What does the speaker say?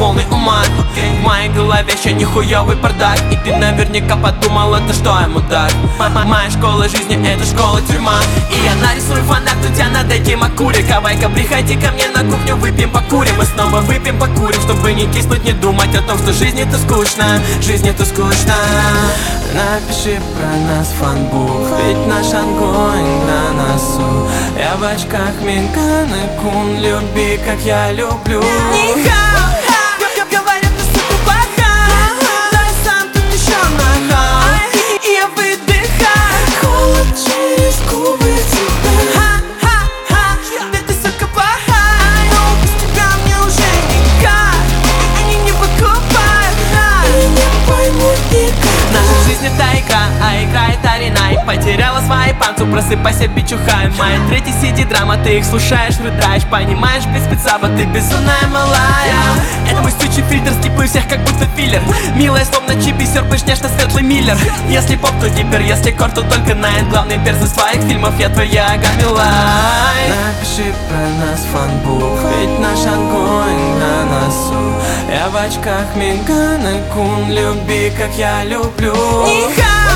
полный ума. В моей голове еще нихуёвый бардак, и ты наверняка подумал, это что ему так. Моя школа жизни — это школа-тюрьма, и я нарисую фанат у тебя над этим окурик. Давай-ка приходи ко мне на кухню, выпьем, покурим. Мы снова выпьем, покурим, чтобы не киснуть, не думать о том, что жизнь это скучно, жизнь это скучно. Напиши про нас фанбук, ведь наш огонь на носу. Я в очках Меган и Кун, люби, как я люблю. Говорят, ты сука плоха, да я сам тут еще нахал, и я выдыхаю. Холод через губы тебя. Да ты сука плохая, но без тебя мне уже никак. Они не покупают нас, и не поймут никак. Наша жизнь это игра, а игра это арена. И потеряла свои панцу, просыпайся, бичухай. Моя третья CD-драма, ты их слушаешь, рыдаешь. Понимаешь, без спецаба, ты безумная малая. Это мой стучий фильтр, скипаю всех как будто филлер. Милая, словно чипи, серпаешь нежно светлый миллер. Если поп, то дипер, если кор, то только найт. Главный перс из своих фильмов, я твоя Гамилай. Напиши про нас фанбук, ведь наш огонь на носу. Я в очках Меган и Кун, люби, как я люблю.